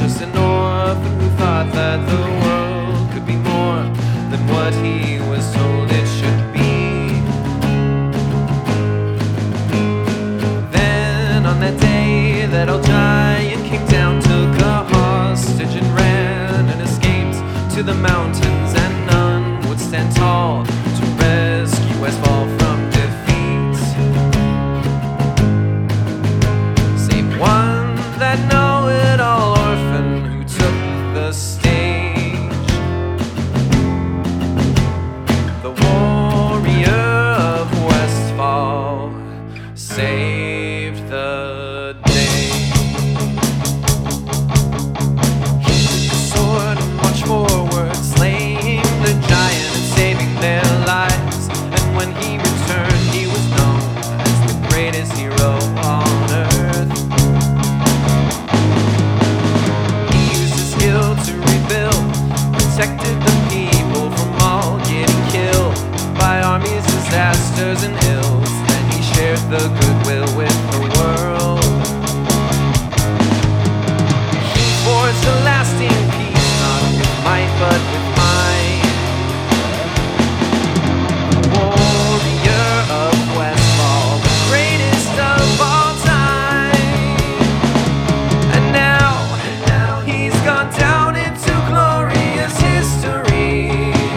just an orphan who thought that the world could be more than what he was told it should be. Then on that day, that old giant came down, took a hostage and ran and escaped to the mountains, and none would stand tall to rescue Westfall from defeat, save one, that know-it-all orphan who took the stage. The warrior of Westfall saved the day. He took the sword and marched forward, slaying the giant and saving their lives. And when he returned, he was known as the greatest hero on earth. He used his skill to rebuild, protected the people from all getting killed by armies, disasters, and ills. Then he shared the goodwill with the world. He forged a lasting peace, not with might but with might. Warrior of Westfall, the greatest of all time. And now he's gone down into glorious history.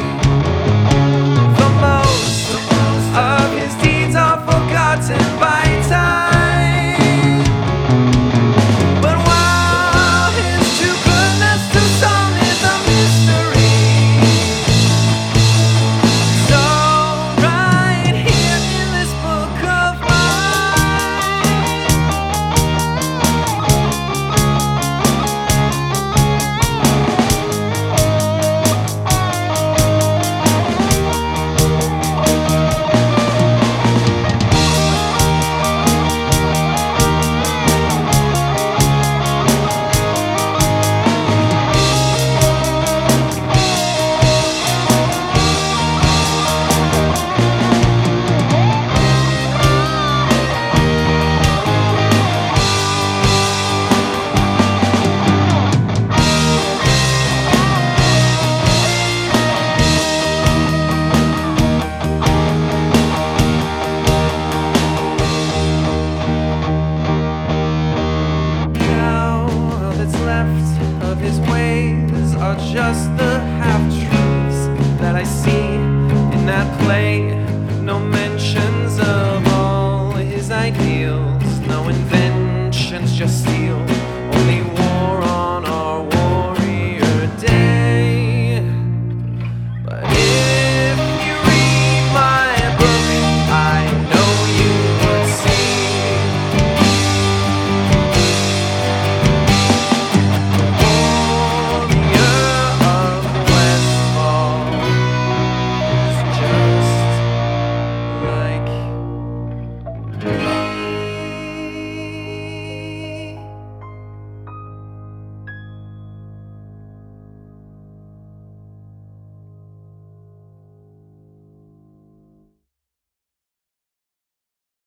The most of his deeds are forgotten by time. But while his true goodness still on is a mystery, so right here in this book of of his ways are just the half-truths that I see in that play. No man